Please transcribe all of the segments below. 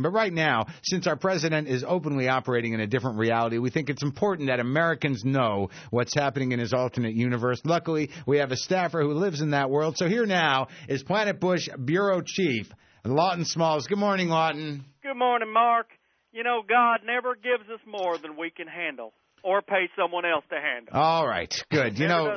But right now, since our president is openly operating in a different reality, we think it's important that Americans know what's happening in his alternate universe. Luckily, we have a staffer who lives in that world. So here now is Planet Bush Bureau Chief Lawton Smalls. Good morning, Lawton. Good morning, Mark. You know, God never gives us more than we can handle or pay someone else to handle. All right, good. You know,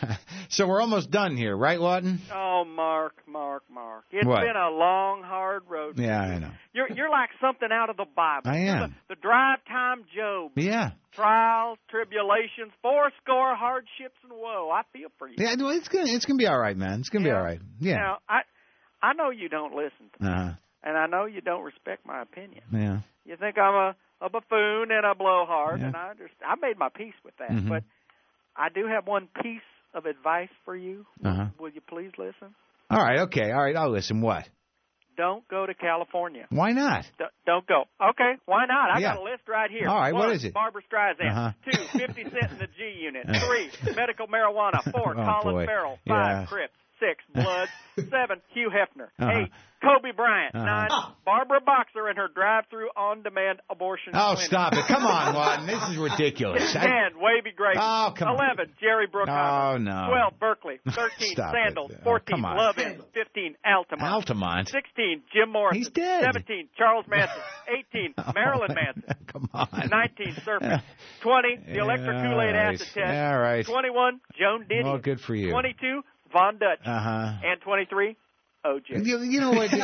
so we're almost done here, right, Lawton? Oh, Mark. It's been a long, hard road. Yeah, I know. You're like something out of the Bible. I am. The drive time Job. Yeah. Trials, tribulations, fourscore hardships and woe. I feel for you. Yeah, well, it's gonna be all right, man. It's gonna be all right. Yeah. Now, I know you don't listen to me, and I know you don't respect my opinion. Yeah. You think I'm a buffoon and a blowhard, and I made my peace with that. Mm-hmm. But I do have one piece of advice for you. Will you please listen? All right, okay. All right, I'll listen. What? Don't go to California. Why not? Don't go. Okay, why not? I got a list right here. All right, 1, what is it? Barbara Streisand. 2, 50 Cent in the G Unit. 3, medical marijuana. 4, Colin Farrell. 5, Crips. 6, Bloods. 7, Hugh Hefner. 8, Kobe Bryant. 9, Barbara Boxer and her drive-through on-demand abortion. Oh, clinic. stop it. Come on, Lawton. This is ridiculous. 10, Wavy Grace. Oh, come 11, Jerry Bruckheimer. Oh, no. 12, Berkeley. 13, Stop Sandals. it. 14, come on. Love-In. 15, Altamont. Altamont? 16, Jim Morrison. He's dead. 17, Charles Manson. 18, Marilyn Manson. Come on. 19, Serpent. 20, the electric Kool-Aid acid test. All right. 21, Joan Didion. Well, good for you. 22, Von Dutch. And 23, OJ. You know what?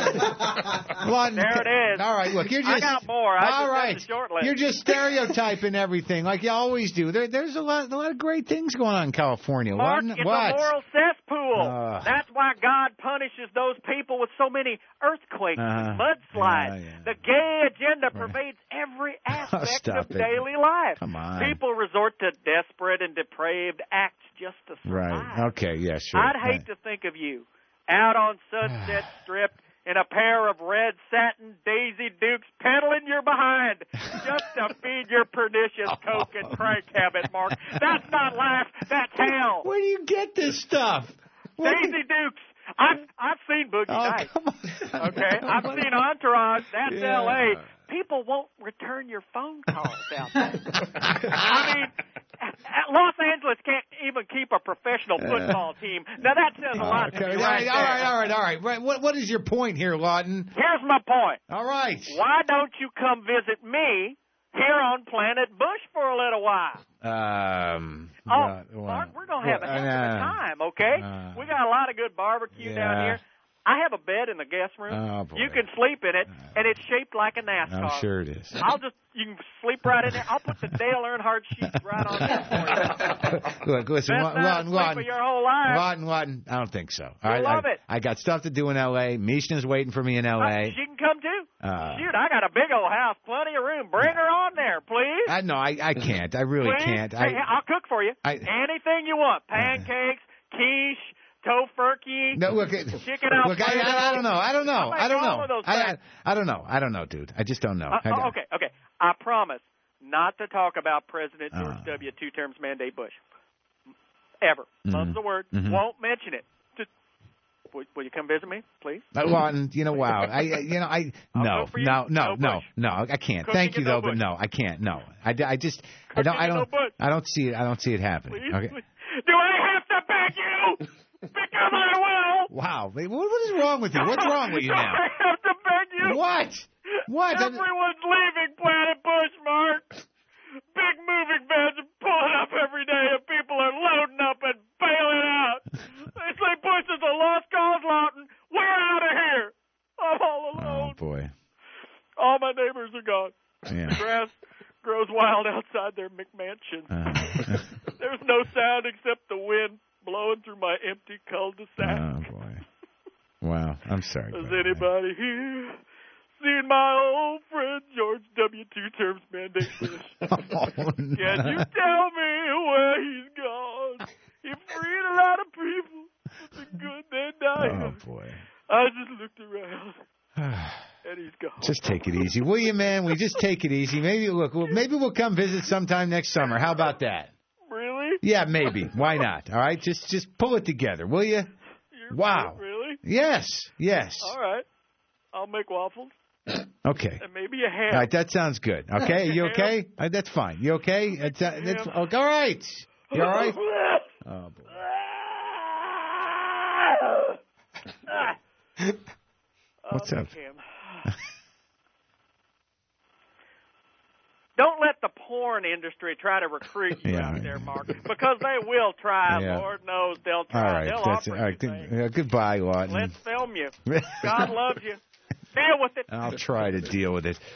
Lawton, there it is. All right, look, you're just. I got more. I just got the short list. You're just stereotyping everything like you always do. There's a lot of great things going on in California. Mark, Lawton, it's what? a moral cesspool. That's why God punishes those people with so many earthquakes and mudslides. The gay agenda pervades every aspect of daily life. Come on. People resort to desperate and depraved acts just to survive. Right. Okay, yeah, sure. I'd hate to think of you out on Sunset Strip in a pair of red satin Daisy Dukes pedaling your behind just to feed your pernicious coke and crank habit, Mark. That's not life, that's hell. Where do you get this stuff? Daisy Dukes. I've seen Boogie Nights. Okay, I've seen Entourage. That's L.A. People won't return your phone calls out there. I mean, Los Angeles can't even keep a professional football team. Now, that says a lot to me All right. What is your point here, Lawton? Here's my point. All right. Why don't you come visit me here on Planet Bush for a little while? Mark, we're going to have a heck of a time, okay? We got a lot of good barbecue down here. I have a bed in the guest room. Oh, boy. You can sleep in it, and it's shaped like a NASCAR. I'm sure it is. You can sleep right in there. I'll put the Dale Earnhardt sheets right on there for you. Look, listen, Lawton, your whole life. Lawton, I don't think so. I love it. I got stuff to do in L.A. Mishna's waiting for me in L.A. She can come, too. Shoot, I got a big old house, plenty of room. Bring her on there, please. I can't. I really can't. Hey, I'll cook for you. Anything you want. Pancakes, quiche, tofurkey, chicken Alfredo. Look, I don't know. I don't know, dude. I just don't know. Okay. I promise not to talk about President George W. Two-terms mandate Bush. Ever. Loves the word. Won't mention it. Just, will you come visit me, please? Lawton, wow. I can't. Thank you, though, but no, I can't. No, I don't see it. I don't see it happening. Please, okay. Please. Do I have to beg you? Because I will. Wow. What is wrong with you? What's wrong with you now? I have to beg you. What? Everyone's leaving Planet Bush, Mark. Big moving vans are pulling up every day, and people are loading up and bailing out. They say Bush is a lost cause, Lawton. We're out of here. I'm all alone. Oh, boy. All my neighbors are gone. Yeah. The grass grows wild outside their McMansion. There's no sound except the wind blowing through my empty cul-de-sac. Oh, boy. Wow. I'm sorry. Has anybody here seen my old friend George W. Two-terms mandate Bush? Oh, no. Can you tell me where he's gone? He freed a lot of people. The good they died. Oh, boy. I just looked around. And he's gone. Just take it easy. Will you, man? We just take it easy. Maybe we'll come visit sometime next summer. How about that? Really? Yeah, maybe. Why not? All right? Just pull it together, will you? Really? Yes. All right. I'll make waffles. Okay. Maybe a half. All right, that sounds good. Okay, you okay? That's fine. You okay? It's okay, all right. You all right? Oh, boy. What's up? Don't let the porn industry try to recruit you out there, Mark, because they will try. Yeah. Lord knows they'll try. All right, they'll that's offer all right. Goodbye, Lawton. Let's film you. God loves you. Deal with it. I'll try to deal with it.